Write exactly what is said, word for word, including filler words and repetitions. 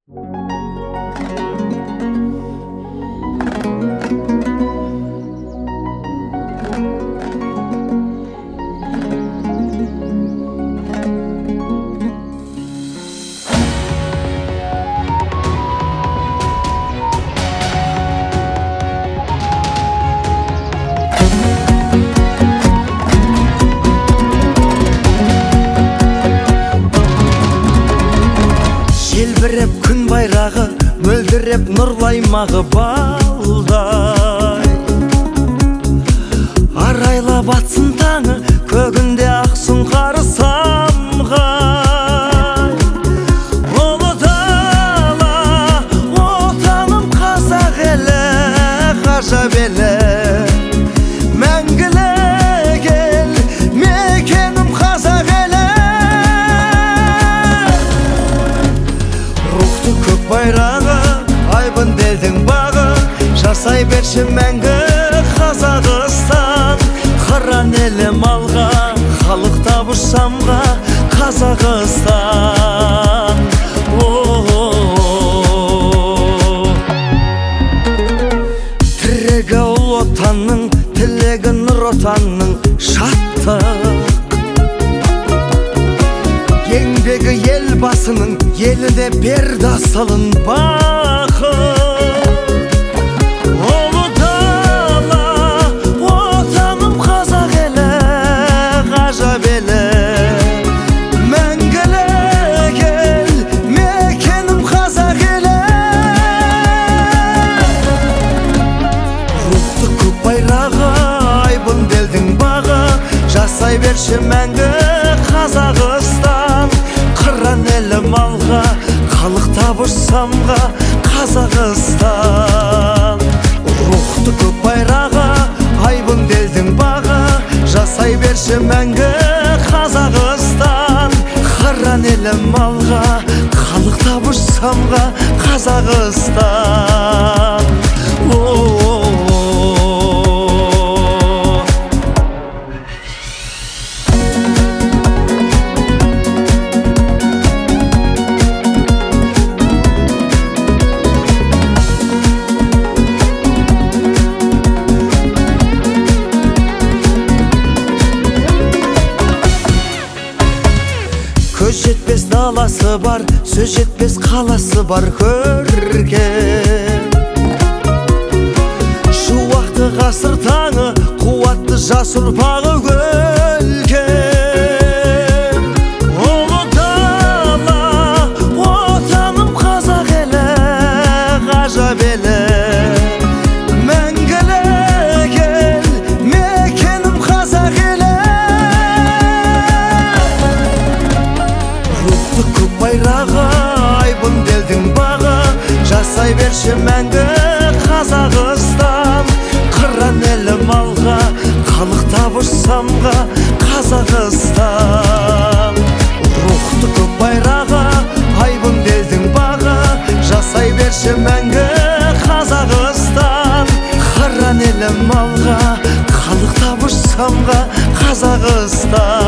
Желбіреп күн байрағы, мөлдіреп нұрлаймағы балдай. Арайлап атсын таңы, көгінде ақсын қары самғай. Ұлы дала, отаным қазақ елі, ғажап елі. Мәңгілік ел, мекенім қазақ елі. Рухты көк байрағы, айбын делдің бағы, жасай берші мәңгі Қазақстан. Қыран елім алға, халық табыш самға Қазақстан. Тірегі ұл отанның, тілегі нұр отанның шаттық. Еңбегі ел басының, еліне берді асылын бақыт. Ұлы дала, отаным қазақ елі, ғажап елі. Мәңгілік ел, мекенім қазақ елі. Рухты көк байрағы, айбын делдің бағы, жасай берші мәңгі Қазақстан. Қыран елім алға, халық табыш самға Қазақстан. Рухты көк байрағы, айбын делдің бағы, жасай берші мәңгі Қазақстан. Қыран елім алға, халық табыш самға Қазақстан. Көз жетпес даласы бар, сөз жетпес қаласы бар көркем. Шуақты ғасыр таңы, қуатты жас ұрпағы өлкем. Ұлы дала, отаным қазақ елі, ғажап елі. Мәңгілік ел, мекенім қазақ елі. Рухты көк байрағы, айбын делдің бағы, жасай берші мәңгі Қазақстан. Қыран елім алға, халық табыш самға Қазақстан. Рухты көк байрағы, айбын делдің бағы, жасай берші мәңгі Қазақстан. Қыран елім алға, халық табыш самға Қазақстан.